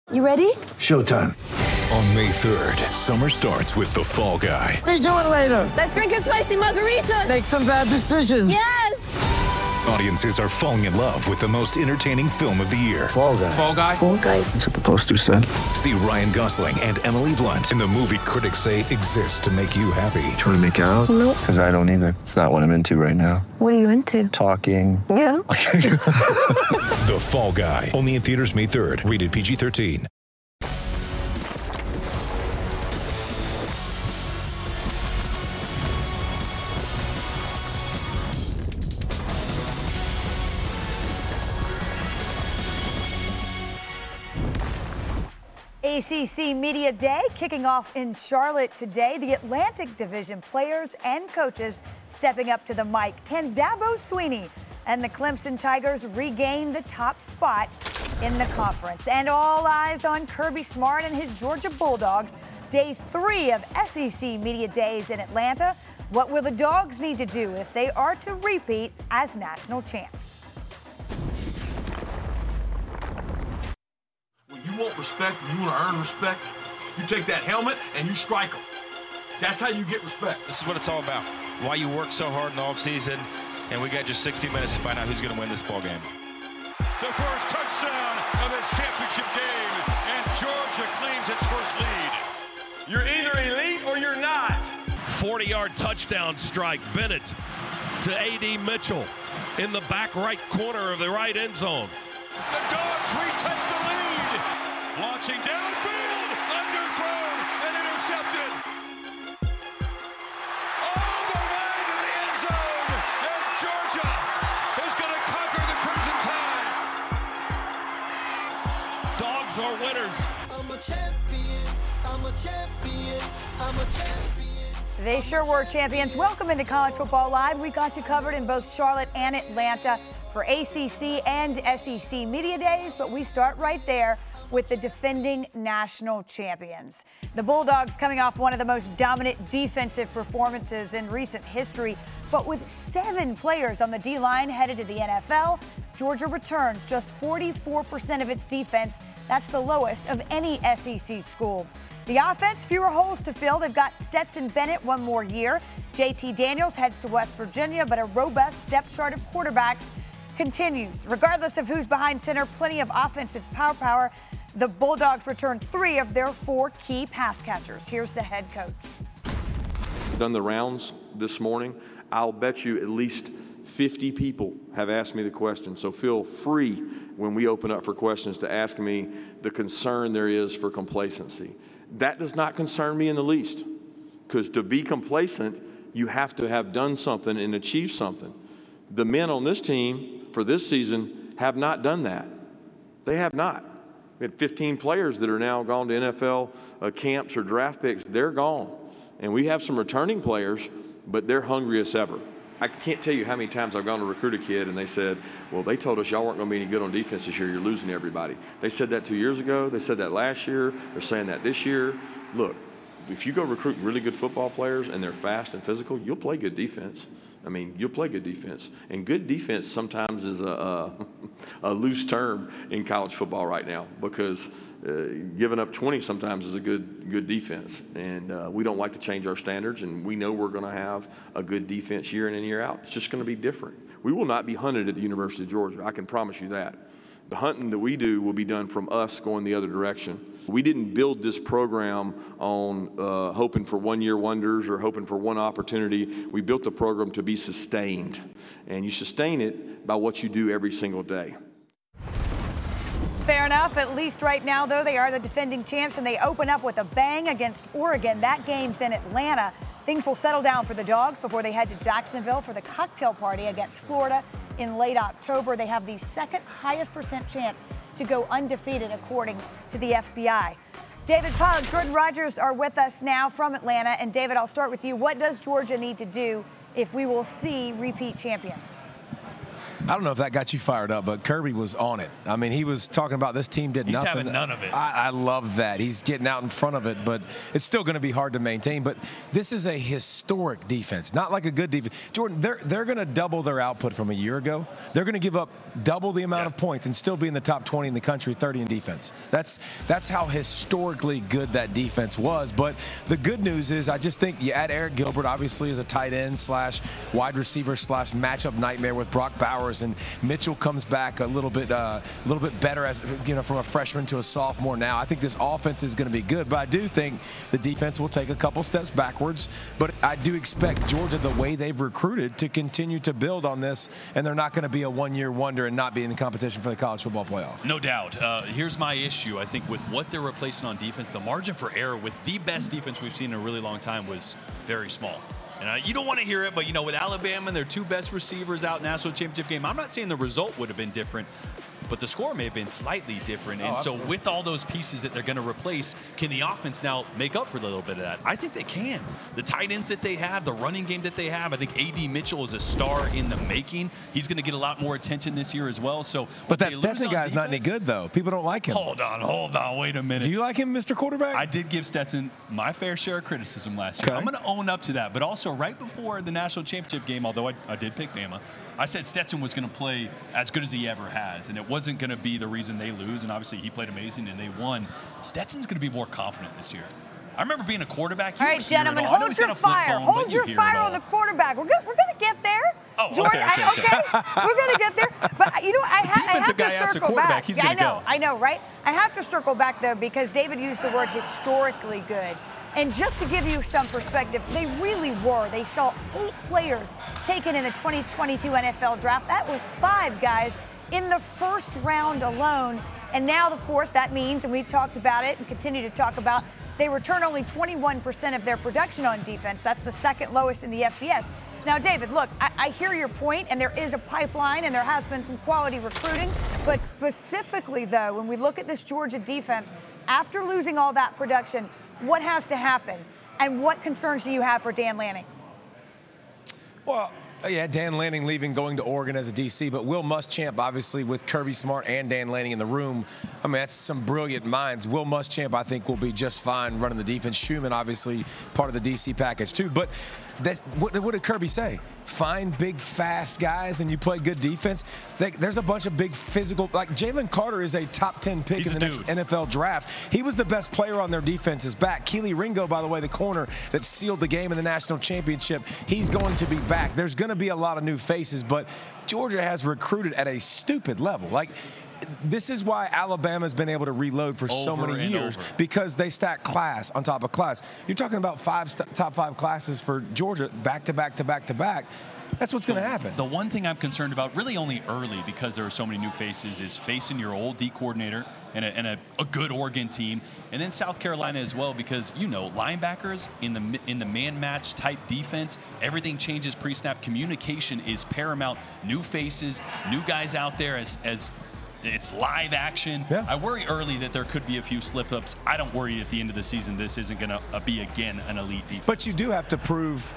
You ready? Showtime. On May 3rd, summer starts with The Fall Guy. Let's do it later. Let's drink a spicy margarita. Make some bad decisions. Yes! Audiences are falling in love with the most entertaining film of the year. Fall Guy. Fall Guy? Fall Guy. That's what the poster said. See Ryan Gosling and Emily Blunt in the movie critics say exists to make you happy. Trying to make it out? Nope. Because I don't either. It's not what I'm into right now. What are you into? Talking. Yeah. The Fall Guy. Only in theaters May 3rd. Rated PG-13. ACC Media Day kicking off in Charlotte today. The Atlantic Division players and coaches stepping up to the mic. Can Dabo Swinney and the Clemson Tigers regain the top spot in the conference? And all eyes on Kirby Smart and his Georgia Bulldogs. Day 3 of SEC Media Days in Atlanta. What will the Dogs need to do if they are to repeat as national champs? You want respect and you want to earn respect, you take that helmet and you strike them. That's how you get respect. This is what it's all about. Why you work so hard in the offseason, and we got just 60 minutes to find out who's going to win this ball game. The first touchdown of this championship game, and Georgia claims its first lead. You're either elite or you're not. 40-yard touchdown strike. Bennett to A.D. Mitchell in the back right corner of the right end zone. The Dogs retake the lead. Launching downfield, underthrown and intercepted. All the way to the end zone, and Georgia is going to conquer the Crimson Tide. Dogs are winners. I'm a champion, I'm a champion, I'm a champion. They sure were champions. Welcome into College Football Live. We got you covered in both Charlotte and Atlanta for ACC and SEC Media Days, but we start right there with the defending national champions. The Bulldogs coming off one of the most dominant defensive performances in recent history, but with 7 players on the D-line headed to the NFL, Georgia returns just 44% of its defense. That's the lowest of any SEC school. The offense, fewer holes to fill. They've got Stetson Bennett one more year. JT Daniels heads to West Virginia, but a robust depth chart of quarterbacks continues. Regardless of who's behind center, plenty of offensive power. The Bulldogs return 3 of their 4 key pass catchers. Here's the head coach. Done the rounds this morning. I'll bet you at least 50 people have asked me the question. So feel free when we open up for questions to ask me the concern there is for complacency. That does not concern me in the least, because to be complacent, you have to have done something and achieved something. The men on this team for this season have not done that. They have not. We had 15 players that are now gone to NFL camps or draft picks. They're gone. And we have some returning players, but they're hungry as ever. I can't tell you how many times I've gone to recruit a kid and they said, well, they told us y'all weren't going to be any good on defense this year. You're losing everybody. They said that 2 years ago. They said that last year. They're saying that this year. Look, if you go recruit really good football players and they're fast and physical, you'll play good defense. I mean, you'll play good defense. And good defense sometimes is a loose term in college football right now, because giving up 20 sometimes is a good defense. And we don't like to change our standards, and we know we're going to have a good defense year in and year out. It's just going to be different. We will not be hunted at the University of Georgia. I can promise you that. The hunting that we do will be done from us going the other direction. We didn't build this program on hoping for one-year wonders or hoping for one opportunity. We built the program to be sustained, and you sustain it by what you do every single day. Fair enough. At least right now, though, they are the defending champs, and they open up with a bang against Oregon. That game's in Atlanta. Things will settle down for the Dogs before they head to Jacksonville for the cocktail party against Florida in late October. They have the second highest % chance to go undefeated, according to the FBI. David Pug, Jordan Rogers are with us now from Atlanta. And David, I'll start with you. What does Georgia need to do if we will see repeat champions? I don't know if that got you fired up, but Kirby was on it. I mean, he was talking about this team did nothing. He's having none of it. I love that. He's getting out in front of it, but it's still going to be hard to maintain. But this is a historic defense, not like a good defense. Jordan, they're going to double their output from a year ago. They're going to give up double the amount of points and still be in the top 20 in the country, 30 in defense. That's how historically good that defense was. But the good news is I just think you add Eric Gilbert, obviously, as a tight end / wide receiver / matchup nightmare with Brock Bowers, and Mitchell comes back a little bit better as from a freshman to a sophomore now. I think this offense is going to be good, but I do think the defense will take a couple steps backwards. But I do expect Georgia, the way they've recruited, to continue to build on this, and they're not going to be a one-year wonder and not be in the competition for the college football playoff. No doubt. Here's my issue. I think with what they're replacing on defense, the margin for error with the best defense we've seen in a really long time was very small. And you don't want to hear it, but, with Alabama and their two best receivers out national championship game, I'm not saying the result would have been different, but the score may have been slightly different. And so with all those pieces that they're going to replace, can the offense now make up for a little bit of that? I think they can. The tight ends that they have, the running game that they have, I think A.D. Mitchell is a star in the making. He's going to get a lot more attention this year as well. But that Stetson guy's not any good, though. People don't like him. Hold on. Wait a minute. Do you like him, Mr. Quarterback? I did give Stetson my fair share of criticism last year. I'm going to own up to that. But also right before the national championship game, although I did pick Bama, I said Stetson was going to play as good as he ever has, and it wasn't going to be the reason they lose. And obviously he played amazing and they won. Stetson's going to be more confident this year. I remember being a quarterback. All right, gentlemen, hold your fire. Hold your fire on the quarterback. We're going to get there. Oh, Jordan, okay. We're going to get there. But, I have to circle back. He's going to go. I know, right? I have to circle back, though, because David used the word historically good. And just to give you some perspective, they really were. They saw 8 players taken in the 2022 NFL draft. That was 5 guys in the first round alone. And now, of course, that means, and we've talked about it and continue to talk about, they return only 21% of their production on defense. That's the second lowest in the FBS. Now, David, look, I hear your point, and there is a pipeline, and there has been some quality recruiting. But specifically, though, when we look at this Georgia defense, after losing all that production, what has to happen? And what concerns do you have for Dan Lanning? Well, yeah, Dan Lanning leaving, going to Oregon as a DC, but Will Muschamp, obviously, with Kirby Smart and Dan Lanning in the room, I mean, that's some brilliant minds. Will Muschamp, I think, will be just fine running the defense. Schumann, obviously, part of the DC package, too. But what did Kirby say? Find big, fast guys and you play good defense. There's a bunch of big physical, like Jalen Carter is a top 10 pick in the next NFL draft. He was the best player on their defense's back. Keely Ringo, by the way, the corner that sealed the game in the national championship, he's going to be back. There's going to be a lot of new faces, but Georgia has recruited at a stupid level. Like, this is why Alabama's been able to reload for so many years, because they stack class on top of class. You're talking about top 5 classes for Georgia back to back to back to back. That's what's going to happen. The one thing I'm concerned about, really only early because there are so many new faces, is facing your old D coordinator and a good Oregon team, and then South Carolina as well, because linebackers in the man match type defense, everything changes pre-snap. Communication is paramount. New faces, new guys out there as it's live action. Yeah. I worry early that there could be a few slip-ups. I don't worry at the end of the season this isn't going to be, again, an elite defense. But you do have to prove,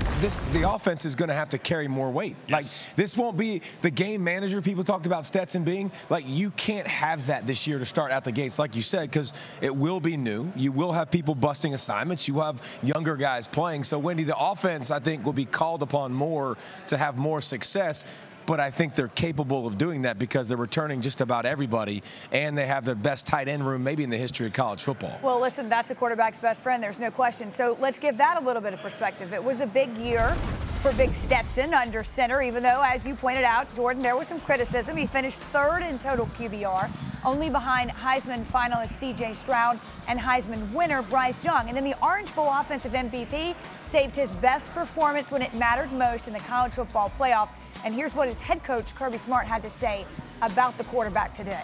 the offense is going to have to carry more weight. Yes. This won't be the game manager people talked about Stetson being. You can't have that this year to start out the gates, like you said, because it will be new. You will have people busting assignments. You will have younger guys playing. So, Wendy, the offense, I think, will be called upon more to have more success. But I think they're capable of doing that because they're returning just about everybody, and they have the best tight end room maybe in the history of college football. Well, listen, that's a quarterback's best friend. There's no question. So let's give that a little bit of perspective. It was a big year for Big Stetson under center, even though, as you pointed out, Jordan, there was some criticism. He finished 3rd in total QBR, only behind Heisman finalist C.J. Stroud and Heisman winner Bryce Young. And then the Orange Bowl offensive MVP saved his best performance when it mattered most in the college football playoff. And here's what his head coach, Kirby Smart, had to say about the quarterback today.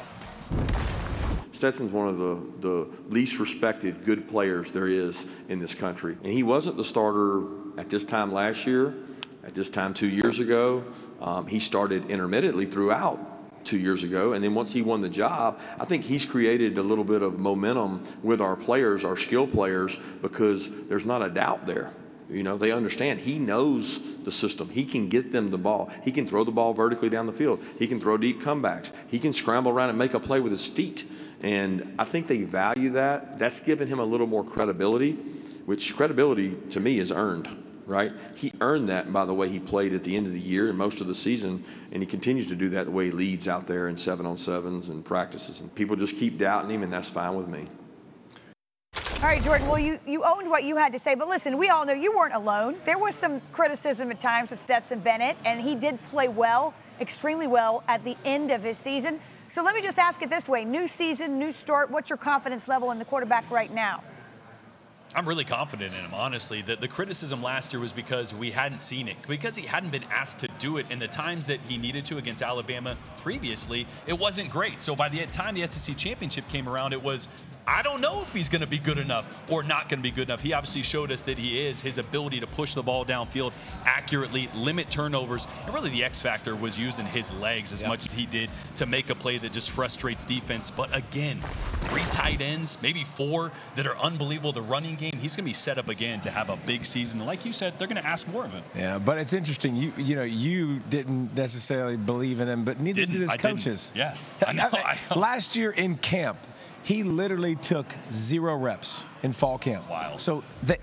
Stetson's one of the least respected good players there is in this country. And he wasn't the starter at this time last year, at this time 2 years ago. He started intermittently throughout 2 years ago. And then once he won the job, I think he's created a little bit of momentum with our players, our skill players, because there's not a doubt there. You know, they understand. He knows the system. He can get them the ball. He can throw the ball vertically down the field. He can throw deep comebacks. He can scramble around and make a play with his feet. And I think they value that. That's given him a little more credibility, which credibility to me is earned, right? He earned that by the way he played at the end of the year and most of the season, and he continues to do that the way he leads out there in 7-on-7s and practices. And people just keep doubting him, and that's fine with me. All right, Jordan, well, you owned what you had to say, but listen, we all know you weren't alone. There was some criticism at times of Stetson Bennett, and he did play well, extremely well, at the end of his season. So let me just ask it this way. New season, new start. What's your confidence level in the quarterback right now? I'm really confident in him, honestly. The criticism last year was because we hadn't seen it, because he hadn't been asked to do it in the times that he needed to against Alabama previously. It wasn't great. So by the time the SEC championship came around, it was, I don't know if he's going to be good enough or not going to be good enough. He obviously showed us that he is. His ability to push the ball downfield accurately, limit turnovers, and really the X factor was using his legs as much as he did to make a play that just frustrates defense. But again, 3 tight ends, maybe 4 that are unbelievable. The running game, he's going to be set up again to have a big season. And like you said, they're going to ask more of him. Yeah, but it's interesting. You didn't necessarily believe in him, but neither did his coaches. Yeah, I know. Last year in camp, he literally took 0 reps in fall camp. Wild. So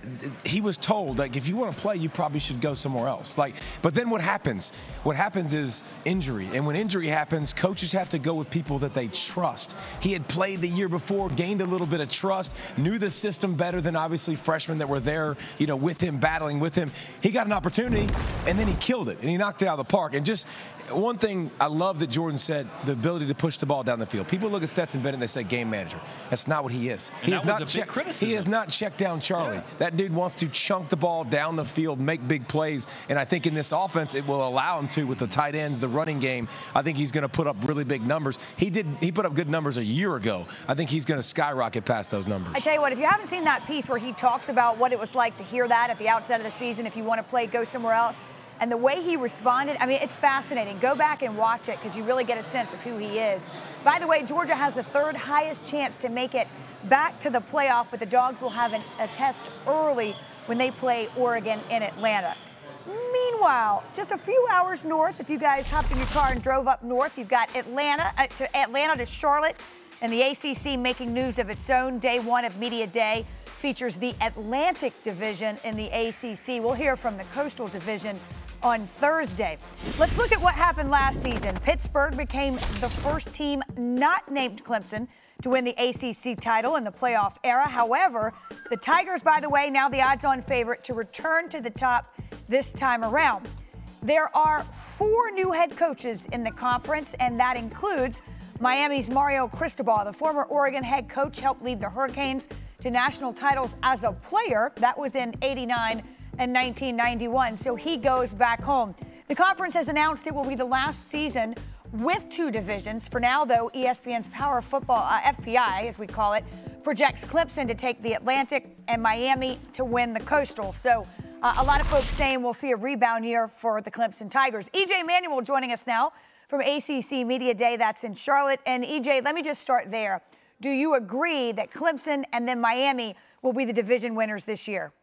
he was told, like, if you want to play, you probably should go somewhere else. But then what happens? What happens is injury. And when injury happens, coaches have to go with people that they trust. He had played the year before, gained a little bit of trust, knew the system better than obviously freshmen that were there, with him, battling with him. He got an opportunity, and then he killed it, and he knocked it out of the park. And just one thing I love that Jordan said, the ability to push the ball down the field. People look at Stetson Bennett and they say game manager. That's not what he is. And that was a big criticism. He is not check down Charlie. Yeah. That dude wants to chunk the ball down the field, make big plays, and I think in this offense it will allow him to with the tight ends, the running game. I think he's going to put up really big numbers. He put up good numbers a year ago. I think he's going to skyrocket past those numbers. I tell you what, if you haven't seen that piece where he talks about what it was like to hear that at the outset of the season, if you want to play, go somewhere else, and the way he responded, I mean, it's fascinating. Go back and watch it because you really get a sense of who he is. By the way, Georgia has the 3rd highest chance to make it back to the playoff, but the Dogs will have a test early when they play Oregon in Atlanta. Meanwhile, just a few hours north, if you guys hopped in your car and drove up north, you've got Atlanta to Charlotte, and the ACC making news of its own. Day 1 of Media Day features the Atlantic Division in the ACC. We'll hear from the Coastal Division on Thursday. Let's look at what happened last season. Pittsburgh became the first team not named Clemson to win the ACC title in the playoff era. However, the Tigers, by the way, now the odds-on favorite to return to the top this time around. There are 4 new head coaches in the conference, and that includes Miami's Mario Cristobal. The former Oregon head coach helped lead the Hurricanes to national titles as a player. That was in '89 and 1991, so he goes back home. The conference has announced it will be the last season with 2 divisions. For now, though, ESPN's Power Football, FPI, as we call it, projects Clemson to take the Atlantic and Miami to win the Coastal. So a lot of folks saying we'll see a rebound year for the Clemson Tigers. EJ Manuel joining us now from ACC Media Day. That's in Charlotte. And EJ, let me just start there. Do you agree that Clemson and then Miami will be the division winners this year?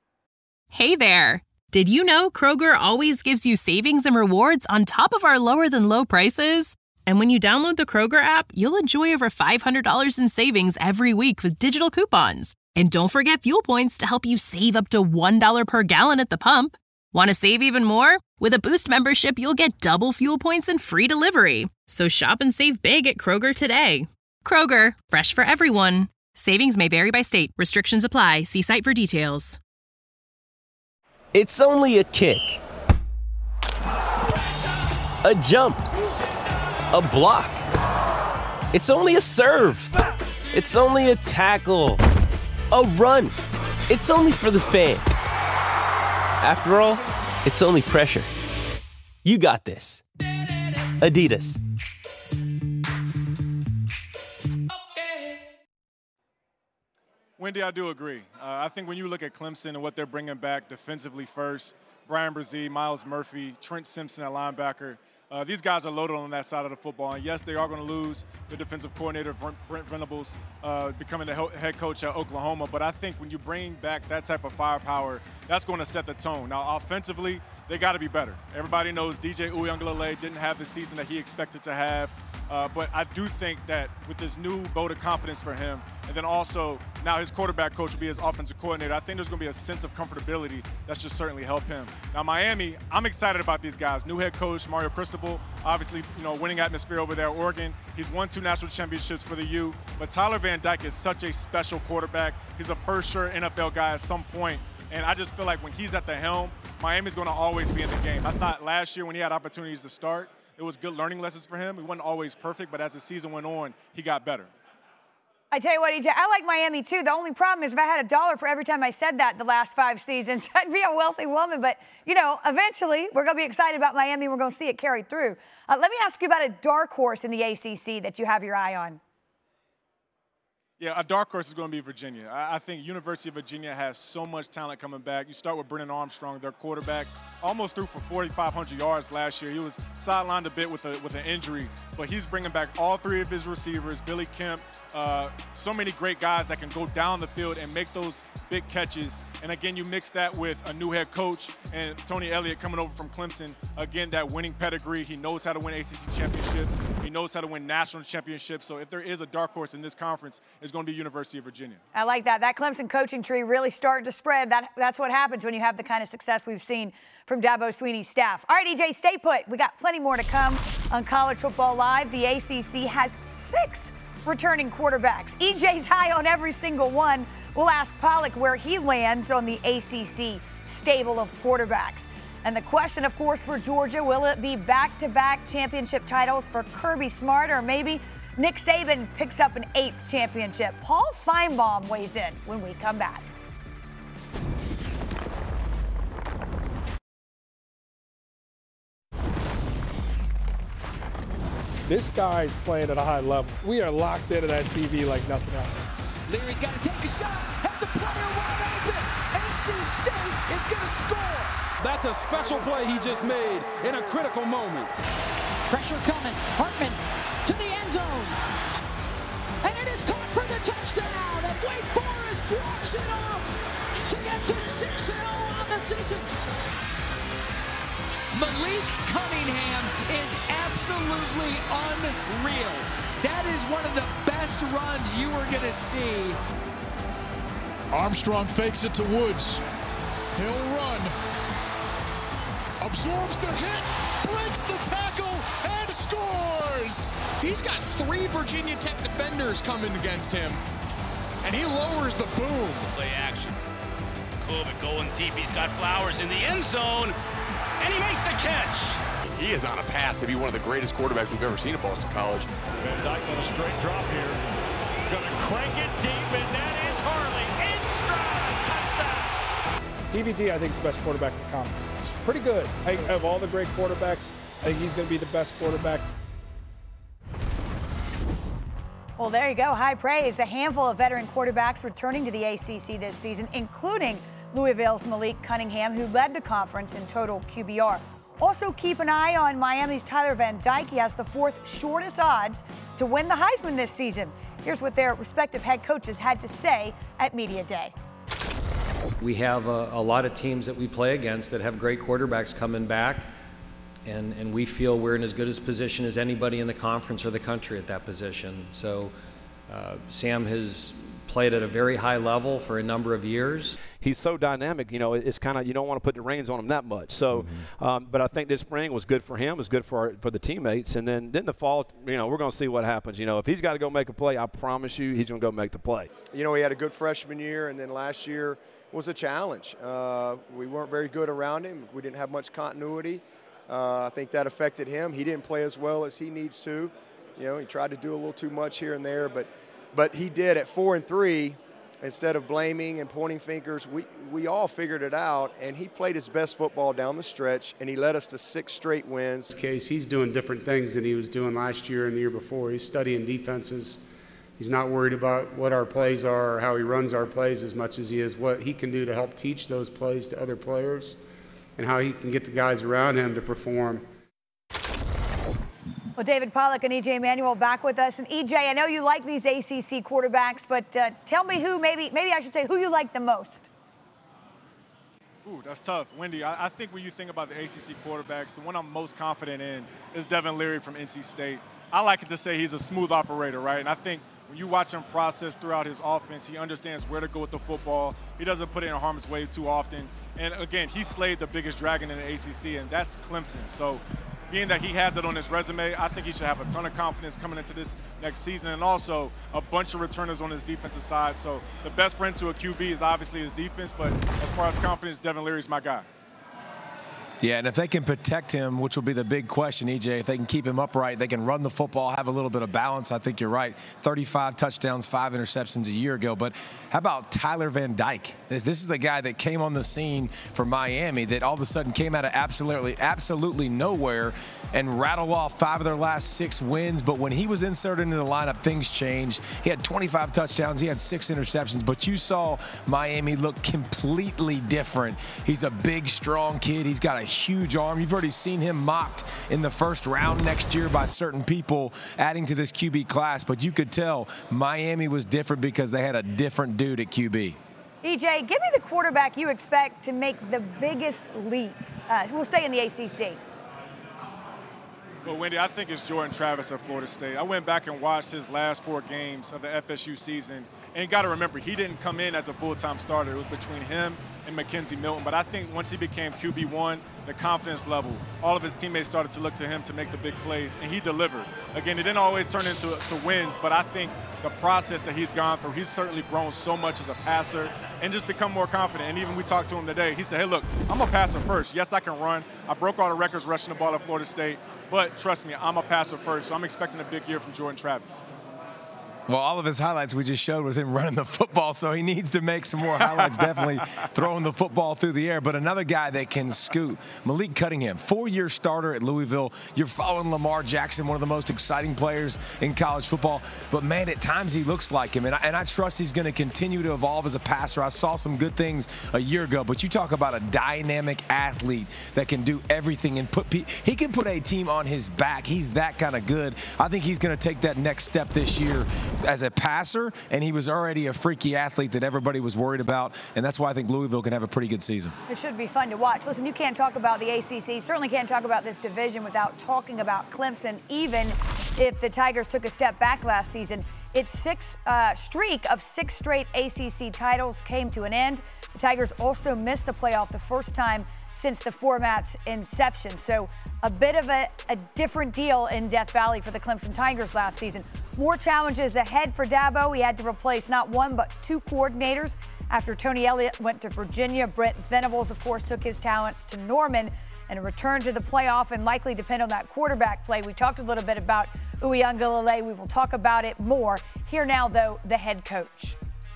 Hey there. Did you know Kroger always gives you savings and rewards on top of our lower than low prices? And when you download the Kroger app, you'll enjoy over $500 in savings every week with digital coupons. And don't forget fuel points to help you save up to $1 per gallon at the pump. Want to save even more? With a Boost membership, you'll get double fuel points and free delivery. So shop and save big at Kroger today. Kroger, fresh for everyone. Savings may vary by state. Restrictions apply. See site for details. It's only a kick, a jump, a block. It's only a serve. It's only a tackle, a run. It's only for the fans. After all, it's only pressure. You got this. Adidas. Wendy, I do agree. I think when you look at Clemson and what they're bringing back defensively first, Brian Brzee, Miles Murphy, Trent Simpson at linebacker, These guys are loaded on that side of the football. And, yes, they are going to lose the defensive coordinator, Brent Venables, becoming the head coach at Oklahoma. But I think when you bring back that type of firepower, that's going to set the tone. Now, offensively, they got to be better. Everybody knows DJ Uiagalelei didn't have the season that he expected to have. But I do think that with this new vote of confidence for him, and then also now his quarterback coach will be his offensive coordinator, I think there's going to be a sense of comfortability that's just certainly help him. Now, Miami, I'm excited about these guys. New head coach Mario Cristobal, obviously, winning atmosphere over there at Oregon. He's won 2 national championships for the U. But Tyler Van Dyke is such a special quarterback. He's a first-sure NFL guy at some point. And I just feel like when he's at the helm, Miami's going to always be in the game. I thought last year when he had opportunities to start, it was good learning lessons for him. He wasn't always perfect, but as the season went on, he got better. I tell you what, EJ, I like Miami too. The only problem is if I had $1 for every time I said that the last 5 seasons, I'd be a wealthy woman. But, eventually we're going to be excited about Miami. We're going to see it carried through. Let me ask you about a dark horse in the ACC that you have your eye on. Yeah, a dark horse is going to be Virginia. I think University of Virginia has so much talent coming back. You start with Brennan Armstrong, their quarterback, almost threw for 4,500 yards last year. He was sidelined a bit with an injury, but he's bringing back all 3 of his receivers, Billy Kemp, so many great guys that can go down the field and make those big catches. And again, you mix that with a new head coach and Tony Elliott coming over from Clemson. Again, that winning pedigree. He knows how to win ACC championships. He knows how to win national championships. So if there is a dark horse in this conference, it's going to be University of Virginia. I like that. That Clemson coaching tree really started to spread. That's what happens when you have the kind of success we've seen from Dabo Swinney's staff. All right, EJ, stay put. We got plenty more to come on College Football Live. The ACC has 6 returning quarterbacks. EJ's high on every single one. We'll ask Pollock where he lands on the ACC stable of quarterbacks. And the question, of course, for Georgia, will it be back-to-back championship titles for Kirby Smart, or maybe Nick Saban picks up an 8th championship? Paul Feinbaum weighs in when we come back. This guy's playing at a high level. We are locked into that TV like nothing else. Leary's got to take a shot, has a player wide open. NC State is going to score. That's a special play he just made in a critical moment. Pressure coming. Hartman to the end zone. And it is caught for the touchdown. And Wake Forest walks it off to get to 6-0 on the season. Malik Cunningham is absolutely unreal. That is one of the best runs you are going to see. Armstrong fakes it to Woods. He'll run. Absorbs the hit, breaks the tackle, and scores! He's got 3 Virginia Tech defenders coming against him, and he lowers the boom. Play action. Kovic going deep. He's got Flowers in the end zone, and he makes the catch. He is on a path to be one of the greatest quarterbacks we've ever seen at Boston College. Van Dyke on a straight drop here. Gonna crank it deep, and that is Harley in stride. Touchdown. TVD, I think, is the best quarterback in the conference. Pretty good. Of all the great quarterbacks, I think he's going to be the best quarterback. Well, there you go. High praise. A handful of veteran quarterbacks returning to the ACC this season, including Louisville's Malik Cunningham, who led the conference in total QBR. Also, keep an eye on Miami's Tyler Van Dyke. He has the 4th shortest odds to win the Heisman this season. Here's what their respective head coaches had to say at Media Day. We have a lot of teams that we play against that have great quarterbacks coming back, and we feel we're in as good a position as anybody in the conference or the country at that position. So Sam has played at a very high level for a number of years. He's so dynamic, it's kind of, you don't want to put the reins on him that much. So, but I think this spring was good for him, was good for the teammates. And then the fall, we're going to see what happens. If he's got to go make a play, I promise you he's going to go make the play. He had a good freshman year, and then last year was a challenge. We weren't very good around him. We didn't have much continuity. I think that affected him. He didn't play as well as he needs to. He tried to do a little too much here and there, but he did at 4-3. Instead of blaming and pointing fingers, we all figured it out, and he played his best football down the stretch, and he led us to 6 straight wins. In this case, he's doing different things than he was doing last year and the year before. He's studying defenses. He's not worried about what our plays are or how he runs our plays as much as he is what he can do to help teach those plays to other players and how he can get the guys around him to perform. Well, David Pollack and E.J. Manuel back with us. And E.J., I know you like these ACC quarterbacks, but tell me who, maybe I should say, who you like the most. Ooh, that's tough. Wendy, I think when you think about the ACC quarterbacks, the one I'm most confident in is Devin Leary from NC State. I like it to say he's a smooth operator, right? And I think when you watch him process throughout his offense, he understands where to go with the football. He doesn't put it in harm's way too often. And, again, he slayed the biggest dragon in the ACC, and that's Clemson. So being that he has it on his resume, I think he should have a ton of confidence coming into this next season, and also a bunch of returners on his defensive side. So the best friend to a QB is obviously his defense, but as far as confidence, Devin Leary's my guy. Yeah, and if they can protect him, which will be the big question, EJ, if they can keep him upright, they can run the football, have a little bit of balance. I think you're right. 35 touchdowns, 5 interceptions a year ago. But how about Tyler Van Dyke? This is the guy that came on the scene for Miami that all of a sudden came out of absolutely nowhere and rattled off 5 of their last 6 wins. But when he was inserted into the lineup, things changed. He had 25 touchdowns. He had 6 interceptions. But you saw Miami look completely different. He's a big, strong kid. He's got a huge arm. You've already seen him mocked in the first round next year by certain people adding to this QB class, but you could tell Miami was different because they had a different dude at QB. EJ, give me the quarterback you expect to make the biggest leap. We'll stay in the ACC. Well, Wendy, I think it's Jordan Travis of Florida State. I went back and watched his last 4 games of the FSU season, and you got to remember, he didn't come in as a full-time starter. It was between him and McKenzie Milton. But I think once he became QB1, the confidence level, all of his teammates started to look to him to make the big plays, and he delivered. Again, it didn't always turn into wins, but I think the process that he's gone through, he's certainly grown so much as a passer and just become more confident. And even we talked to him today, he said, hey, look, I'm a passer first. Yes, I can run. I broke all the records rushing the ball at Florida State. But trust me, I'm a passer first, so I'm expecting a big year from Jordan Travis. Well, all of his highlights we just showed was him running the football, so he needs to make some more highlights, definitely throwing the football through the air. But another guy that can scoot, Malik Cunningham, 4-year starter at Louisville. You're following Lamar Jackson, one of the most exciting players in college football. But, man, at times he looks like him, and I trust he's going to continue to evolve as a passer. I saw some good things a year ago, but you talk about a dynamic athlete that can do everything and he can put a team on his back. He's that kind of good. I think he's going to take that next step this year as a passer, and he was already a freaky athlete that everybody was worried about, and that's why I think Louisville can have a pretty good season. It should be fun to watch. Listen, you can't talk about the ACC, certainly can't talk about this division without talking about Clemson, even if the Tigers took a step back last season. Its streak of 6 straight ACC titles came to an end. The Tigers also missed the playoff the first time since the format's inception. So a bit of a different deal in Death Valley for the Clemson Tigers last season. More challenges ahead for Dabo. He had to replace not 1 but 2 coordinators after Tony Elliott went to Virginia. Brent Venables, of course, took his talents to Norman, and a return to the playoff and likely depend on that quarterback play. We talked a little bit about Uiagalelei. We will talk about it more. Here now, though, the head coach.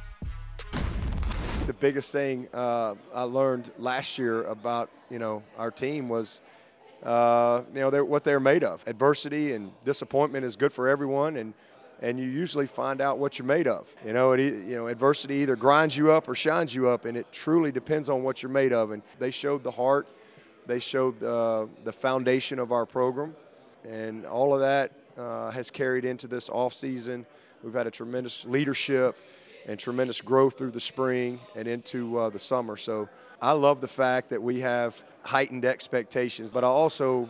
The biggest thing I learned last year about, our team was, what they're made of. Adversity and disappointment is good for everyone, and you usually find out what you're made of. Adversity either grinds you up or shines you up, and it truly depends on what you're made of. And they showed the heart. They showed the foundation of our program, and all of that has carried into this offseason. We've had a tremendous leadership and tremendous growth through the spring and into the summer. So I love the fact that we have heightened expectations, but I also,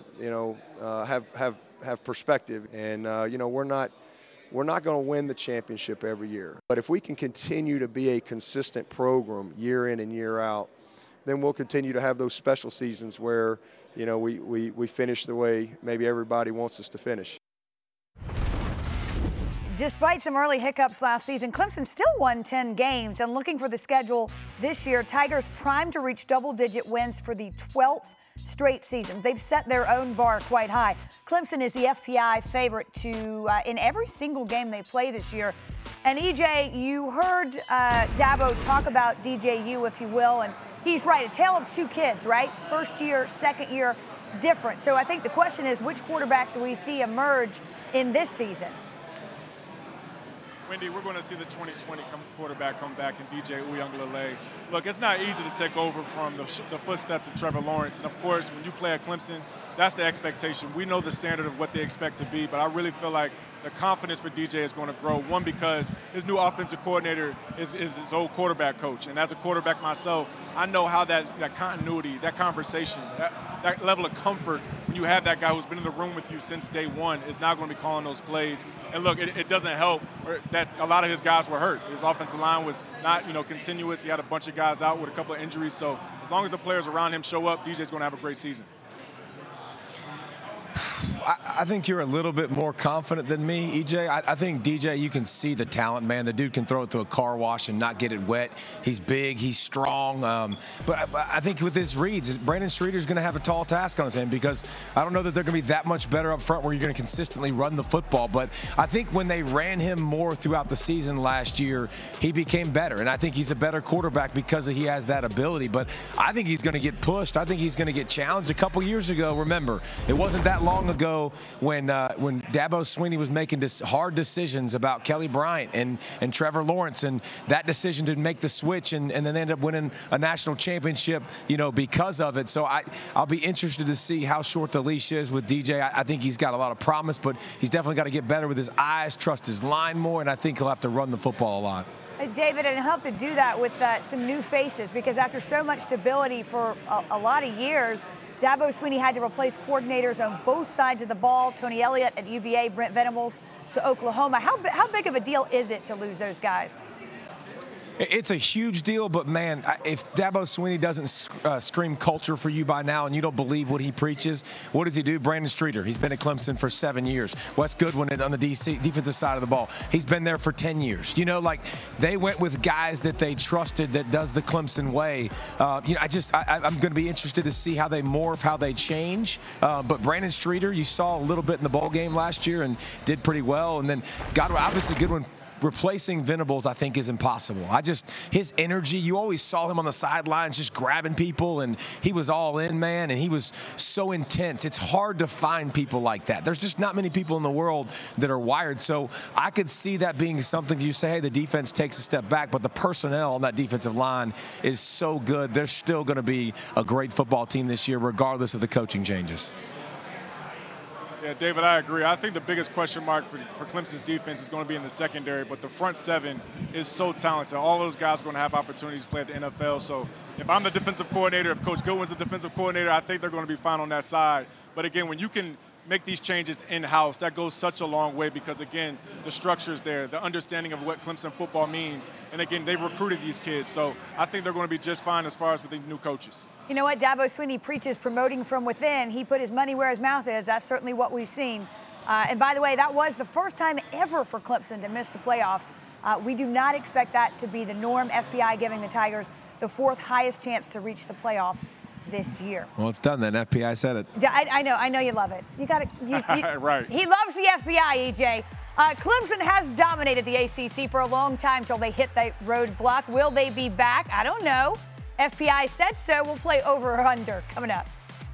have perspective. And we're not going to win the championship every year, but if we can continue to be a consistent program year in and year out, then we'll continue to have those special seasons where we finish the way maybe everybody wants us to finish. Despite some early hiccups last season, Clemson still won 10 games. And looking for the schedule this year, Tigers primed to reach double-digit wins for the 12th straight season. They've set their own bar quite high. Clemson is the FPI favorite in every single game they play this year. And, EJ, you heard Dabo talk about DJU, if you will, and he's right, a tale of 2 kids, right? First year, second year, different. So I think the question is, which quarterback do we see emerge in this season? Wendy, we're going to see the 2020 quarterback come back in DJ Uiagalelei. Look, it's not easy to take over from the footsteps of Trevor Lawrence. And, of course, when you play at Clemson, that's the expectation. We know the standard of what they expect to be, but I really feel like the confidence for DJ is going to grow. One, because his new offensive coordinator is his old quarterback coach. And as a quarterback myself, I know how that continuity, that conversation, that level of comfort, when you have that guy who's been in the room with you since day one, is now going to be calling those plays. And look, it doesn't help that a lot of his guys were hurt. His offensive line was not, continuous. He had a bunch of guys out with a couple of injuries. So as long as the players around him show up, DJ's going to have a great season. I think you're a little bit more confident than me, EJ. I think DJ, you can see the talent, man. The dude can throw it through a car wash and not get it wet. He's big, he's strong. But I think with his reads, Brandon Streeter's going to have a tall task on his hand because I don't know that they're going to be that much better up front where you're going to consistently run the football. But I think when they ran him more throughout the season last year, he became better. And I think he's a better quarterback because he has that ability. But I think he's going to get pushed. I think he's going to get challenged. A couple years ago, remember, it wasn't that long ago when Dabo Swinney was making hard decisions about Kelly Bryant and Trevor Lawrence, and that decision to make the switch, and then they ended up winning a national championship, because of it. So I'll be interested to see how short the leash is with DJ. I think he's got a lot of promise, but he's definitely got to get better with his eyes, trust his line more, and I think he'll have to run the football a lot. David, and he'll have to do that with some new faces because after so much stability for a lot of years, Dabo Swinney had to replace coordinators on both sides of the ball. Tony Elliott at UVA, Brent Venables to Oklahoma. How big of a deal is it to lose those guys? It's a huge deal, but, man, if Dabo Swinney doesn't scream culture for you by now and you don't believe what he preaches, what does he do? Brandon Streeter, he's been at Clemson for 7 years. Wes Goodwin on the defensive side of the ball, he's been there for 10 years. They went with guys that they trusted that does the Clemson way. I'm going to be interested to see how they morph, how they change. But Brandon Streeter, you saw a little bit in the bowl game last year and did pretty well. And then obviously Goodwin. Replacing Venables, I think, is impossible. His energy, you always saw him on the sidelines just grabbing people, and he was all in, man, and he was so intense. It's hard to find people like that. There's just not many people in the world that are wired. So I could see that being something you say, hey, the defense takes a step back, but the personnel on that defensive line is so good. They're still going to be a great football team this year, regardless of the coaching changes. Yeah, David, I agree. I think the biggest question mark for Clemson's defense is going to be in the secondary, but the front seven is so talented. All those guys are going to have opportunities to play at the NFL. So if I'm the defensive coordinator, if Coach Goodwin's the defensive coordinator, I think they're going to be fine on that side. But, again, when you can make these changes in-house, that goes such a long way because, again, the structure's there, the understanding of what Clemson football means. And, again, they've recruited these kids. So I think they're going to be just fine as far as with the new coaches. You know what? Dabo Swinney preaches promoting from within. He put his money where his mouth is. That's certainly what we've seen. And, by the way, that was the first time ever for Clemson to miss the playoffs. We do not expect that to be the norm. FPI giving the Tigers the fourth highest chance to reach the playoff this year. Well, it's done then. FBI said it. I know you love it. You got to. Right. He loves the FBI, EJ. Clemson has dominated the ACC for a long time till they hit the roadblock. Will they be back? I don't know. FPI said so. We'll play over or under coming up.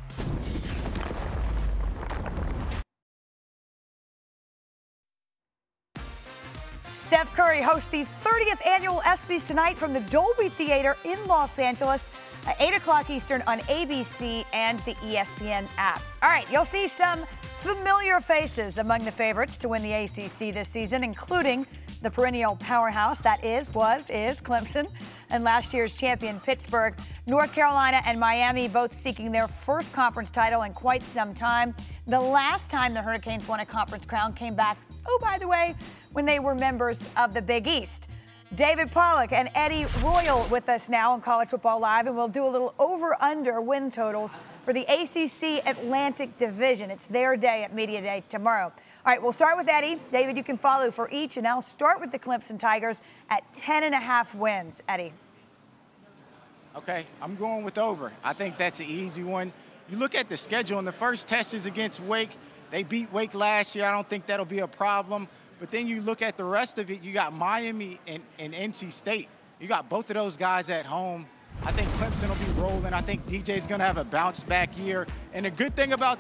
Steph Curry hosts the 30th annual ESPYs tonight from the Dolby Theater in Los Angeles at 8 o'clock Eastern on ABC and the ESPN app. All right, you'll see some familiar faces among the favorites to win the ACC this season, including the perennial powerhouse that is Clemson, and last year's champion Pittsburgh. North Carolina and Miami both seeking their first conference title in quite some time. The last time the Hurricanes won a conference crown came back, by the way, when they were members of the Big East. David Pollack and Eddie Royal with us now on College Football Live, and we'll do a little over-under win totals for the ACC Atlantic Division. It's their day at Media Day tomorrow. All right, we'll start with Eddie. David, you can follow for each, and I'll start with the Clemson Tigers at 10.5 wins. Eddie. Okay, I'm going with over. I think that's an easy one. You look at the schedule, and the first test is against Wake. They beat Wake last year. I don't think that'll be a problem. But then you look at the rest of it, you got Miami and NC State. You got both of those guys at home. I think Clemson will be rolling. I think DJ's going to have a bounce-back year. And the good thing about that,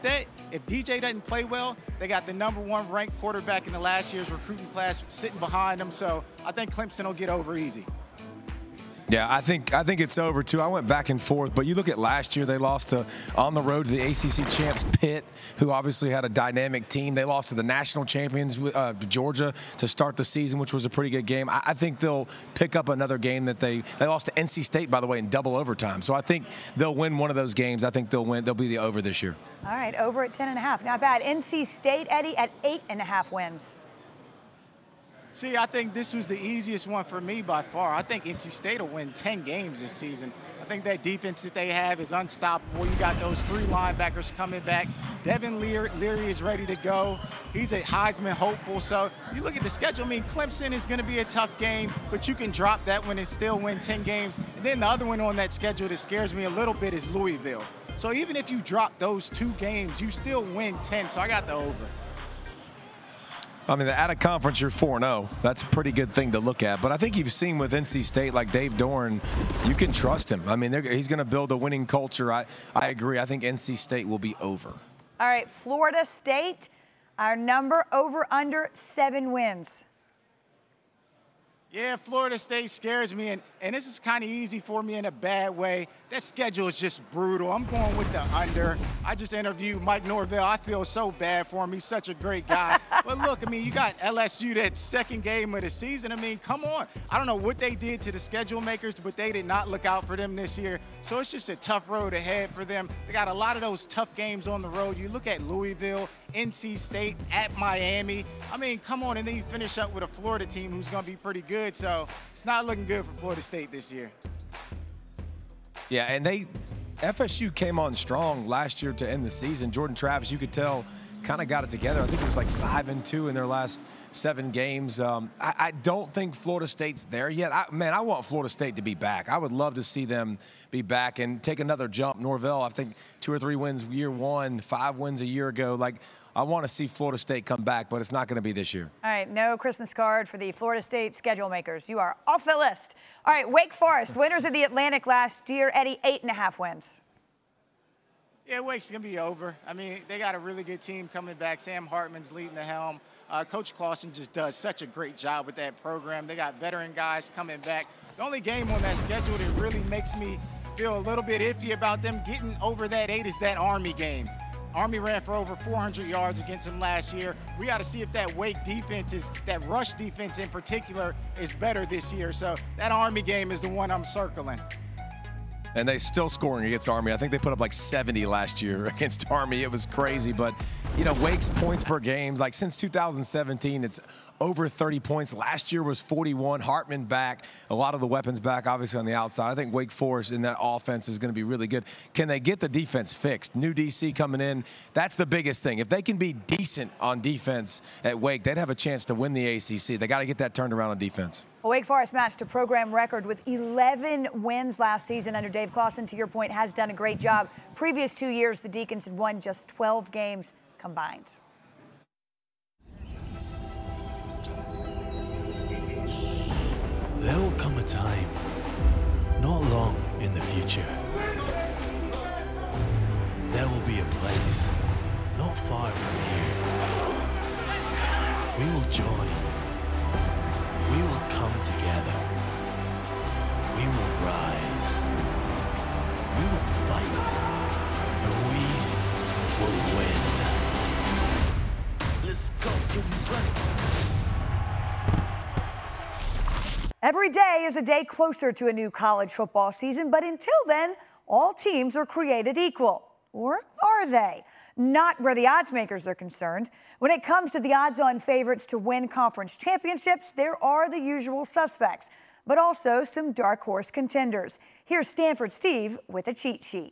if DJ doesn't play well, they got the #1 ranked quarterback in the last year's recruiting class sitting behind them. So I think Clemson will get over easy. Yeah, I think it's over, too. I went back and forth, but you look at last year, they lost on the road to the ACC champs Pitt, who obviously had a dynamic team. They lost to the national champions, Georgia, to start the season, which was a pretty good game. I think they'll pick up another game that they lost to NC State, by the way, in double overtime. So I think they'll win one of those games. I think they'll win. They'll be the over this year. All right, over at 10.5. Not bad. NC State, Eddie, at 8.5 wins. See, I think this was the easiest one for me by far. I think NC State will win 10 games this season. I think that defense that they have is unstoppable. You got those 3 linebackers coming back. Devin Leary is ready to go. He's a Heisman hopeful. So you look at the schedule. I mean, Clemson is going to be a tough game, but you can drop that one and still win 10 games. And then the other one on that schedule that scares me a little bit is Louisville. So even if you drop those 2 games, you still win 10. So I got the over. I mean, out of conference, you're 4-0. That's a pretty good thing to look at. But I think you've seen with NC State, like Dave Doeren, you can trust him. I mean, he's going to build a winning culture. I agree. I think NC State will be over. All right, Florida State, our number over under 7 wins. Yeah, Florida State scares me, and this is kind of easy for me in a bad way. That schedule is just brutal. I'm going with the under. I just interviewed Mike Norvell. I feel so bad for him. He's such a great guy. But look, I mean, you got LSU, that second game of the season. I mean, come on. I don't know what they did to the schedule makers, but they did not look out for them this year. So it's just a tough road ahead for them. They got a lot of those tough games on the road. You look at Louisville, NC State, at Miami. I mean, come on, and then you finish up with a Florida team who's going to be pretty good. So it's not looking good for Florida State this year. Yeah, and FSU came on strong last year to end the season. Jordan Travis, you could tell, kind of got it together. I think it was like 5-2 in their last 7 games. I don't think Florida State's there yet. I want Florida State to be back. I would love to see them be back and take another jump. Norvell, I think 2 or 3 wins year 1, 5 wins a year ago. Like, I want to see Florida State come back, but it's not going to be this year. All right, no Christmas card for the Florida State schedule makers. You are off the list. All right, Wake Forest, winners of the Atlantic last year. Eddie, 8.5 wins. Yeah, Wake's going to be over. I mean, they got a really good team coming back. Sam Hartman's leading the helm. Coach Clausen just does such a great job with that program. They got veteran guys coming back. The only game on that schedule that really makes me feel a little bit iffy about them getting over that 8 is that Army game. Army ran for over 400 yards against them last year. We got to see if that Wake defense that rush defense in particular, is better this year. So that Army game is the one I'm circling. And they still scoring against Army. I think they put up like 70 last year against Army. It was crazy. But, you know, Wake's points per game, like since 2017, it's over 30 points. Last year was 41. Hartman back. A lot of the weapons back, obviously, on the outside. I think Wake Forest in that offense is going to be really good. Can they get the defense fixed? New DC coming in. That's the biggest thing. If they can be decent on defense at Wake, they'd have a chance to win the ACC. They got to get that turned around on defense. Well, Wake Forest matched a program record with 11 wins last season under Dave Clausen. To your point, has done a great job. Previous 2 years, the Deacons had won just 12 games combined. There will come a time, not long in the future. There will be a place, not far from here. We will join. We will come together. We will rise. We will fight. And we will win. Let's go, you ready? Every day is a day closer to a new college football season, but until then, all teams are created equal. Or are they? Not where the odds makers are concerned. When it comes to the odds-on favorites to win conference championships, there are the usual suspects, but also some dark horse contenders. Here's Stanford Steve with a cheat sheet.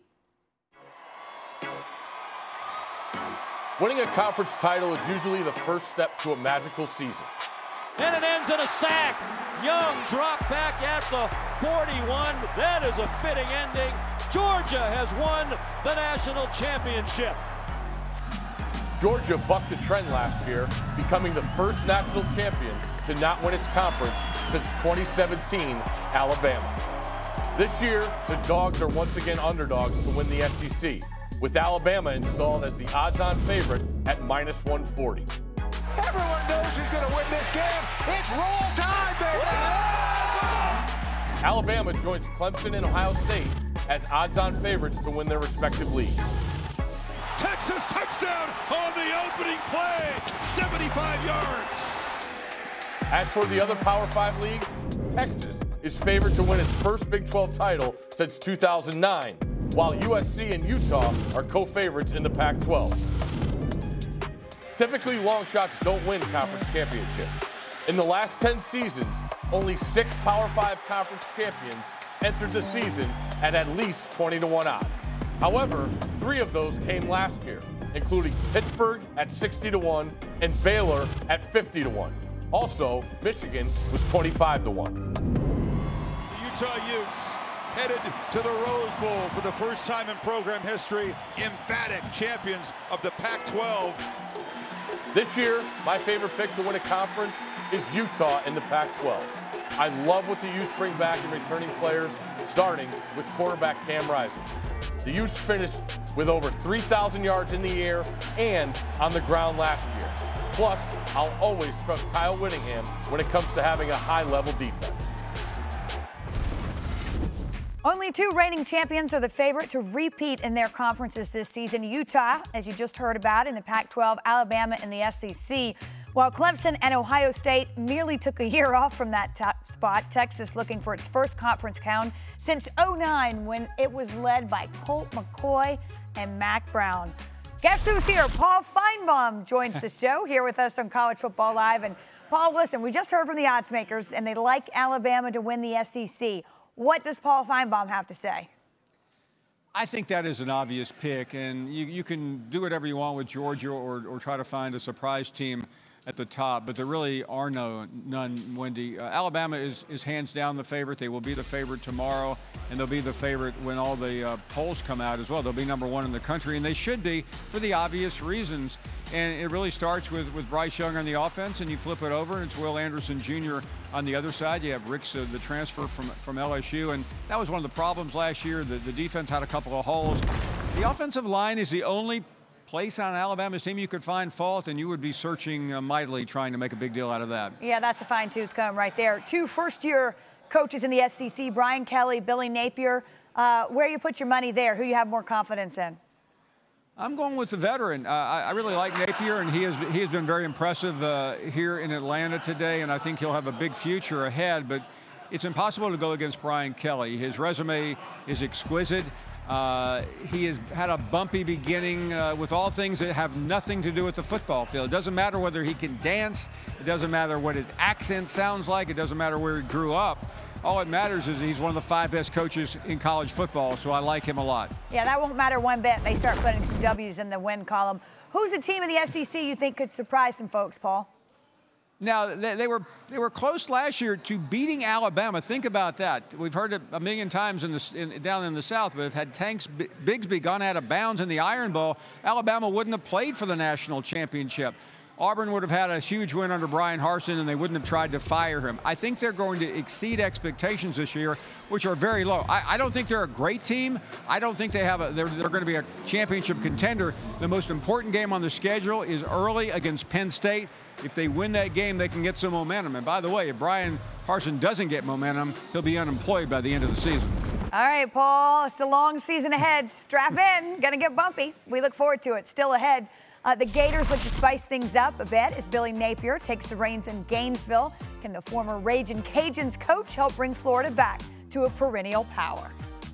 Winning a conference title is usually the first step to a magical season. And it ends in a sack. Young dropped back at the 41. That is a fitting ending. Georgia has won the national championship. Georgia bucked the trend last year, becoming the first national champion to not win its conference since 2017 Alabama. This year, the Dogs are once again underdogs to win the SEC. with Alabama installed as the odds-on favorite at -140. Everyone knows who's going to win this game. It's roll time, baby! Alabama joins Clemson and Ohio State as odds-on favorites to win their respective leagues. Texas touchdown on the opening play, 75 yards. As for the other Power 5 leagues, Texas is favored to win its first Big 12 title since 2009, while USC and Utah are co-favorites in the Pac-12. Typically, long shots don't win conference championships. In the last 10 seasons, only 6 Power 5 conference champions entered the season at least 20-1 odds. However, 3 of those came last year, including Pittsburgh at 60-1 and Baylor at 50-1. Also, Michigan was 25-1. The Utah Utes headed to the Rose Bowl for the first time in program history, emphatic champions of the Pac-12. This year, my favorite pick to win a conference is Utah in the Pac-12. I love what the Utes bring back in returning players, starting with quarterback Cam Rising. The Utes finished with over 3,000 yards in the air and on the ground last year. Plus, I'll always trust Kyle Whittingham when it comes to having a high-level defense. Only 2 reigning champions are the favorite to repeat in their conferences this season. Utah, as you just heard about, in the Pac-12, Alabama in the SEC. While Clemson and Ohio State merely took a year off from that top spot, Texas looking for its first conference crown since '09 when it was led by Colt McCoy and Mack Brown. Guess who's here? Paul Finebaum joins the show here with us on College Football Live. And Paul, listen, we just heard from the odds makers, and they like Alabama to win the SEC. What does Paul Finebaum have to say? I think that is an obvious pick, and you can do whatever you want with Georgia or try to find a surprise team at the top, but there really are none, Wendy. Alabama is hands down the favorite. They will be the favorite tomorrow, and they'll be the favorite when all the polls come out as well. They'll be #1 in the country, and they should be for the obvious reasons. And it really starts with Bryce Young on the offense, and you flip it over, and it's Will Anderson Jr. on the other side. You have Ricks, the transfer from LSU, and that was one of the problems last year. The defense had a couple of holes. The offensive line is the only place on Alabama's team you could find fault, and you would be searching mightily trying to make a big deal out of that. Yeah, that's a fine-tooth comb right there. 2 first-year coaches in the SEC, Brian Kelly, Billy Napier. Where you put your money there? Who you have more confidence in? I'm going with the veteran. I really like Napier, and he has been very impressive here in Atlanta today, and I think he'll have a big future ahead, but it's impossible to go against Brian Kelly. His resume is exquisite. He has had a bumpy beginning with all things that have nothing to do with the football field. It doesn't matter whether he can dance. It doesn't matter what his accent sounds like. It doesn't matter where he grew up. All it matters is he's one of the 5 best coaches in college football, so I like him a lot. Yeah, that won't matter one bit. They start putting some W's in the win column. Who's a team in the SEC you think could surprise some folks, Paul? Now, they were close last year to beating Alabama. Think about that. We've heard it a million times down in the South, but if had Tanks Bigsby gone out of bounds in the Iron Bowl, Alabama wouldn't have played for the national championship. Auburn would have had a huge win under Brian Harsin, and they wouldn't have tried to fire him. I think they're going to exceed expectations this year, which are very low. I don't think they're a great team. I don't think they're going to be a championship contender. The most important game on the schedule is early against Penn State. If they win that game, they can get some momentum. And by the way, if Brian Harsin doesn't get momentum, he'll be unemployed by the end of the season. All right, Paul, it's a long season ahead. Strap in. Going to get bumpy. We look forward to it. Still ahead. The Gators look to spice things up a bit as Billy Napier takes the reins in Gainesville. Can the former Ragin' Cajuns coach help bring Florida back to a perennial power?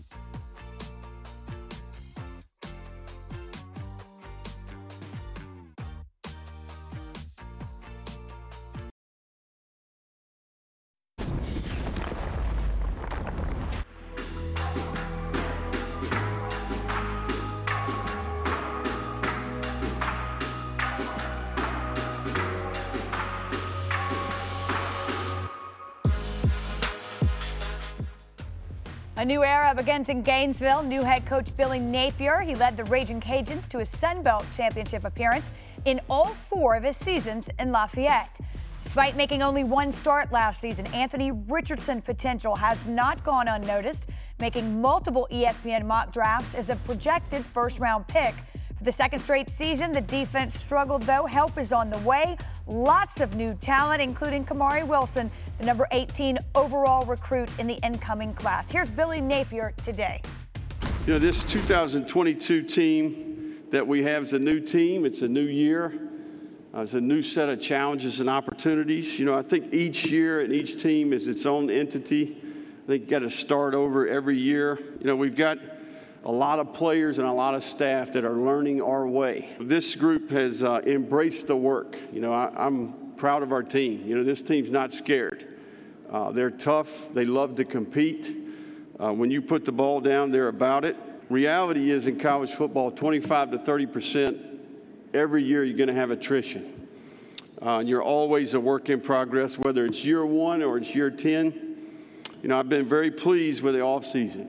A new era begins in Gainesville. New head coach Billy Napier. He led the Ragin' Cajuns to a Sun Belt championship appearance in all 4 of his seasons in Lafayette. Despite making only one start last season, Anthony Richardson's potential has not gone unnoticed, making multiple ESPN mock drafts as a projected first-round pick. For the second straight season, the defense struggled, though. Help is on the way. Lots of new talent, including Kamari Wilson, the number 18 overall recruit in the incoming class. Here's Billy Napier today. You know, this 2022 team that we have is a new team. It's a new year. It's a new set of challenges and opportunities. You know, I think each year and each team is its own entity. I think you got to start over every year. You know, we've got a lot of players and a lot of staff that are learning our way. This group has embraced the work. You know, I'm proud of our team. You know, this team's not scared. They're tough. They love to compete. When you put the ball down, they're about it. Reality is in college football, 25 to 30% every year you're going to have attrition. You're always a work in progress, whether it's year 1 or it's year 10. You know, I've been very pleased with the offseason.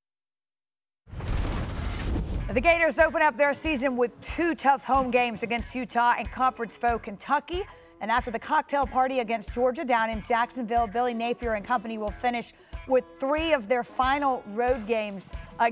The Gators open up their season with 2 tough home games against Utah and conference foe Kentucky. And after the cocktail party against Georgia down in Jacksonville, Billy Napier and company will finish with 3 of their final road games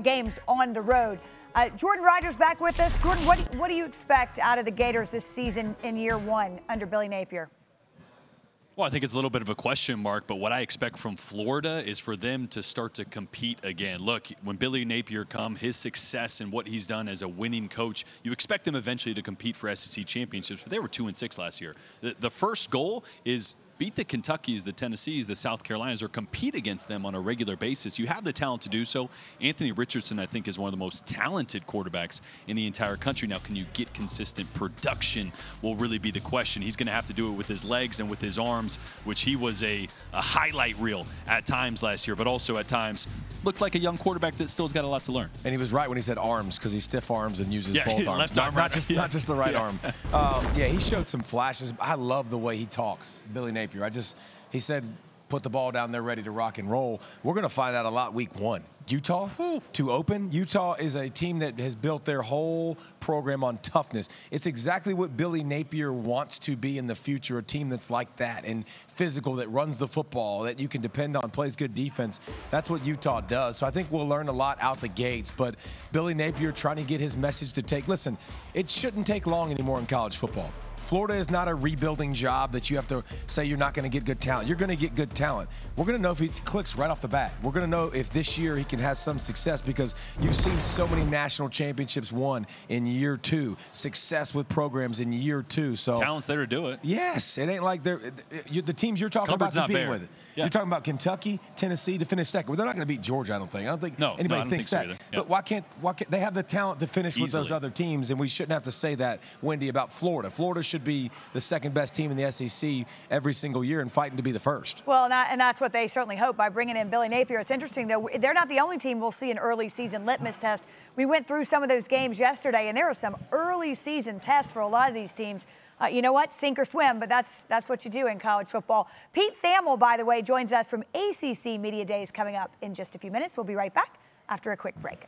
on the road. Jordan Rogers back with us. Jordan, what do you expect out of the Gators this season in year 1 under Billy Napier? Well, I think it's a little bit of a question mark, but what I expect from Florida is for them to start to compete again. Look, when Billy Napier come, his success and what he's done as a winning coach, you expect them eventually to compete for SEC championships, but they were 2-6 last year. The first goal is beat the Kentuckys, the Tennessees, the South Carolinas, or compete against them on a regular basis. You have the talent to do so. Anthony Richardson, I think, is one of the most talented quarterbacks in the entire country. Now, can you get consistent production will really be the question. He's going to have to do it with his legs and with his arms, which he was a highlight reel at times last year, but also at times looked like a young quarterback that still has got a lot to learn. And he was right when he said arms, because he stiff arms and uses both arms. Left arm, not just the right arm. Yeah, he showed some flashes. I love the way he talks, Billy Napier. He said, put the ball down there ready to rock and roll. We're going to find out a lot week 1. Utah to open. Utah is a team that has built their whole program on toughness. It's exactly what Billy Napier wants to be in the future, a team that's like that and physical, that runs the football, that you can depend on, plays good defense. That's what Utah does. So I think we'll learn a lot out the gates. But Billy Napier trying to get his message to take. Listen, it shouldn't take long anymore in college football. Florida is not a rebuilding job that you have to say you're not going to get good talent. You're going to get good talent. We're going to know if he clicks right off the bat. We're going to know if this year he can have some success, because you've seen so many national championships won in year 2, success with programs in year 2. So talent's there to do it. Yes, it ain't like the teams you're talking about competing with. Yeah. You're talking about Kentucky, Tennessee to finish second. Well, they're not going to beat Georgia, I don't think. Anybody thinks that. Yeah. But why can't they have the talent to finish with those other teams? And we shouldn't have to say that, Wendy, about Florida. Florida should be the second best team in the SEC every single year and fighting to be the first. Well, and that's what they certainly hope by bringing in Billy Napier. It's interesting, though. They're not the only team we'll see an early season litmus test. We went through some of those games yesterday, and there are some early season tests for a lot of these teams. You know what? Sink or swim, but that's what you do in college football. Pete Thamel, by the way, joins us from ACC Media Days coming up in just a few minutes. We'll be right back after a quick break.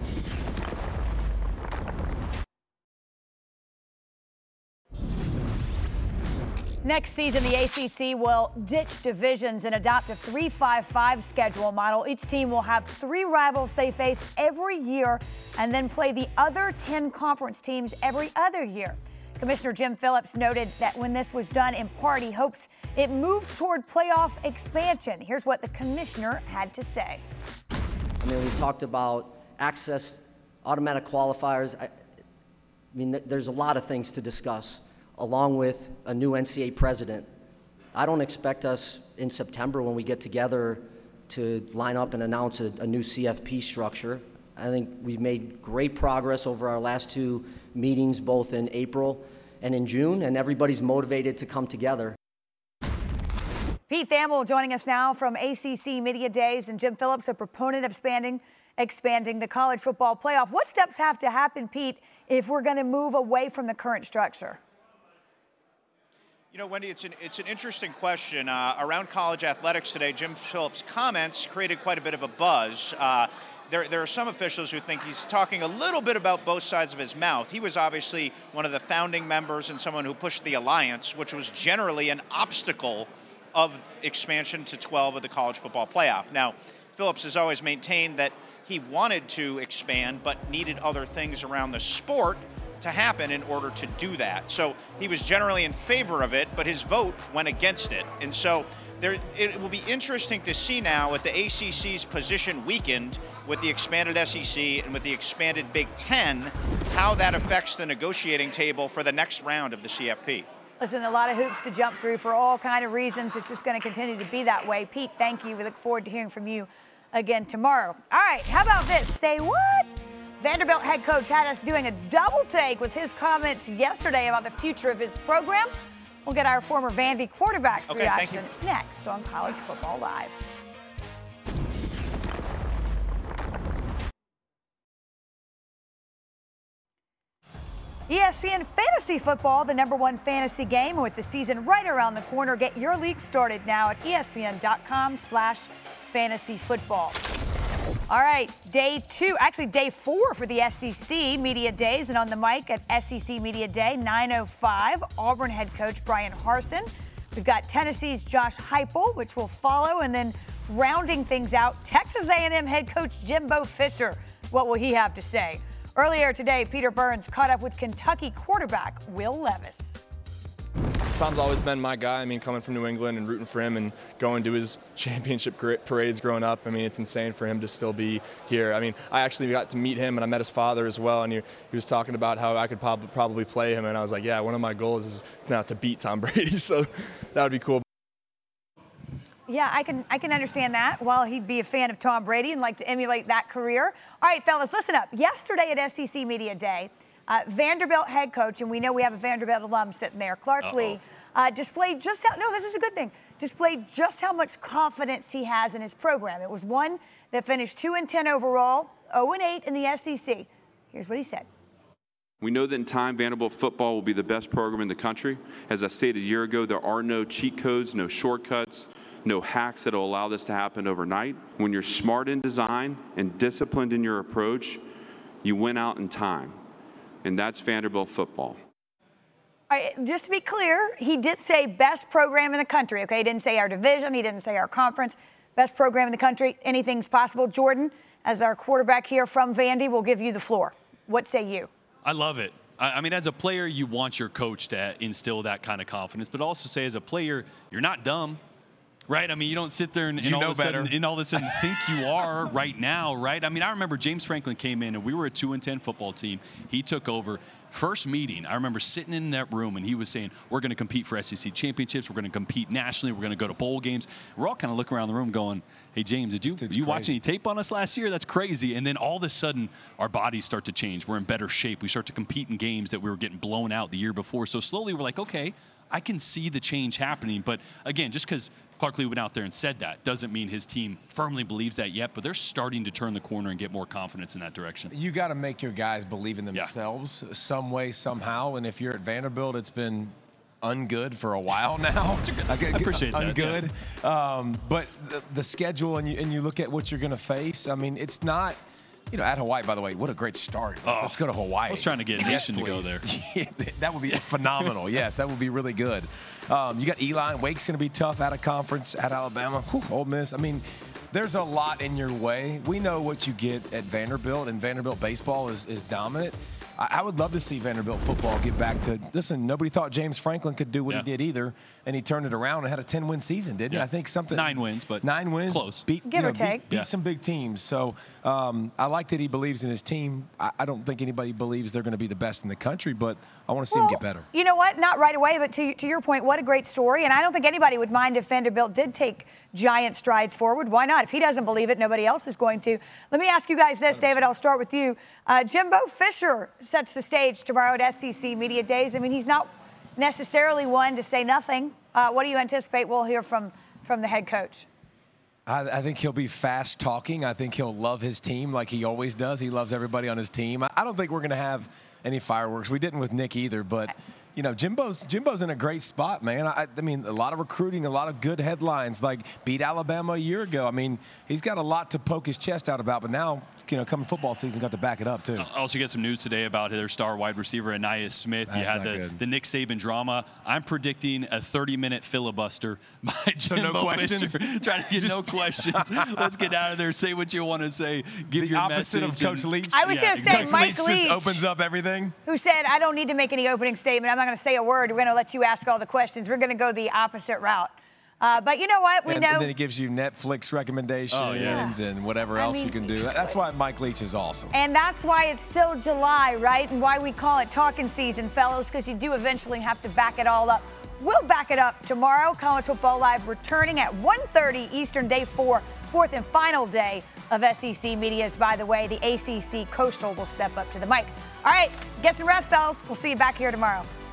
Next season, the ACC will ditch divisions and adopt a 3-5-5 schedule model. Each team will have 3 rivals they face every year and then play the other 10 conference teams every other year. Commissioner Jim Phillips noted that when this was done in part, he hopes it moves toward playoff expansion. Here's what the commissioner had to say. I mean, we talked about access, automatic qualifiers. I mean, there's a lot of things to discuss, along with a new NCAA president. I don't expect us in September when we get together to line up and announce a new CFP structure. I think we've made great progress over our last 2 meetings, both in April and in June, and everybody's motivated to come together. Pete Thamel joining us now from ACC Media Days, and Jim Phillips, a proponent of expanding the college football playoff. What steps have to happen, Pete, if we're going to move away from the current structure? You know, Wendy, it's an interesting question. Around college athletics today, Jim Phillips' comments created quite a bit of a buzz. there are some officials who think he's talking a little bit about both sides of his mouth. He was obviously one of the founding members and someone who pushed the alliance, which was generally an obstacle of expansion to 12 of the college football playoff. Now, Phillips has always maintained that he wanted to expand but needed other things around the sport to happen in order to do that. So he was generally in favor of it, but his vote went against it. And so it will be interesting to see now with the ACC's position weakened with the expanded SEC and with the expanded Big Ten, how that affects the negotiating table for the next round of the CFP. Listen, a lot of hoops to jump through for all kind of reasons. It's just going to continue to be that way. Pete, thank you. We look forward to hearing from you again tomorrow. All right, how about this? Say what? Vanderbilt head coach had us doing a double take with his comments yesterday about the future of his program. We'll get our former Vandy quarterback's reaction next on College Football Live. ESPN Fantasy Football, the #1 fantasy game. With the season right around the corner, get your league started now at ESPN.com/fantasyfootball. All right, day 4 for the SEC Media Days, and on the mic at SEC Media Day, 9:05, Auburn head coach Brian Harsin. We've got Tennessee's Josh Heupel, which will follow, and then rounding things out, Texas A&M head coach Jimbo Fisher. What will he have to say? Earlier today, Peter Burns caught up with Kentucky quarterback Will Levis. Tom's always been my guy. I mean, coming from New England and rooting for him and going to his championship parades growing up. I mean, it's insane for him to still be here. I mean, I actually got to meet him and I met his father as well. And he was talking about how I could probably play him. And I was like, yeah, one of my goals is now to beat Tom Brady. So that would be cool. Yeah, I can understand that. While he'd be a fan of Tom Brady and like to emulate that career. All right, fellas, listen up. Yesterday at SEC Media Day, Vanderbilt head coach, and we know we have a Vanderbilt alum sitting there, Clark Lee, displayed just how much confidence he has in his program. It was one that finished 2-10 overall, 0-8 in the SEC. Here's what he said. We know that in time, Vanderbilt football will be the best program in the country. As I stated a year ago, there are no cheat codes, no shortcuts, no hacks that will allow this to happen overnight. When you're smart in design and disciplined in your approach, you win out in time. And that's Vanderbilt football. All right, just to be clear, he did say best program in the country, okay? He didn't say our division. He didn't say our conference. Best program in the country. Anything's possible. Jordan, as our quarterback here from Vandy, will give you the floor. What say you? I love it. I mean, as a player, you want your coach to instill that kind of confidence, but also say as a player, you're not dumb. Right? I mean, you don't sit there and all of a sudden think you are right now, right? I mean, I remember James Franklin came in and we were a 2-10 football team. He took over. First meeting, I remember sitting in that room and he was saying, we're going to compete for SEC championships. We're going to compete nationally. We're going to go to bowl games. We're all kind of looking around the room going, hey, James, did you watch any tape on us last year? That's crazy. And then all of a sudden, our bodies start to change. We're in better shape. We start to compete in games that we were getting blown out the year before. So slowly we're like, okay, I can see the change happening. But again, just because Clark Lee went out there and said that doesn't mean his team firmly believes that yet, but they're starting to turn the corner and get more confidence in that direction. You got to make your guys believe in themselves some way, somehow. And if you're at Vanderbilt, it's been ungood for a while now. I appreciate that. Ungood. Yeah. But the schedule and you look at what you're going to face, I mean, it's not, at Hawaii, by the way, what a great start. Let's go to Hawaii. I was trying to get Nation to go there. Yeah, that would be phenomenal. Yes, that would be really good. You got Eli and Wake's going to be tough out of conference at Alabama. Ole Miss. I mean, there's a lot in your way. We know what you get at Vanderbilt, and Vanderbilt baseball is dominant. I would love to see Vanderbilt football get back to, listen, nobody thought James Franklin could do what he did either, and he turned it around and had a 10-win season, didn't he? I think something. 9 wins, but 9 wins. Close. Give or take. Beat some big teams. So I like that he believes in his team. I don't think anybody believes they're going to be the best in the country, but I want to see him get better. You know what? Not right away, but to your point, what a great story. And I don't think anybody would mind if Vanderbilt did take giant strides forward. Why not? If he doesn't believe it, nobody else is going to. Let me ask you guys this, David. I'll start with you. Jimbo Fisher sets the stage tomorrow at SEC Media Days. I mean, he's not necessarily one to say nothing. What do you anticipate we'll hear from the head coach? I think he'll be fast talking. I think he'll love his team like he always does. He loves everybody on his team. I don't think we're going to have any fireworks. We didn't with Nick either, but you know, Jimbo's in a great spot, man. I mean, a lot of recruiting, a lot of good headlines, like beat Alabama a year ago. I mean, he's got a lot to poke his chest out about, but now, you know, coming football season, got to back it up too. I also get some news today about their star wide receiver, Anais Smith. That's you had the Nick Saban drama. I'm predicting a 30-minute filibuster by Jimbo no questions? Fisher. Trying to get no questions. Let's get out of there. Say what you want to say. Give The your opposite message. of Coach Leach. I was going to say Coach Mike Leach Leach just opens up everything. who said, I don't need to make any opening statement. I'm not going to say a word. We're going to let you ask all the questions. We're going to go the opposite route. But you know what? We know. And then he gives you Netflix recommendations and whatever else you can do. That's why Mike Leach is awesome. And that's why it's still July, right? And why we call it talking season, fellas, because you do eventually have to back it all up. We'll back it up tomorrow. College Football Live returning at 1:30 Eastern, day 4, fourth and final day of SEC Media's. By the way, the ACC Coastal will step up to the mic. All right, get some rest, fellas. We'll see you back here tomorrow.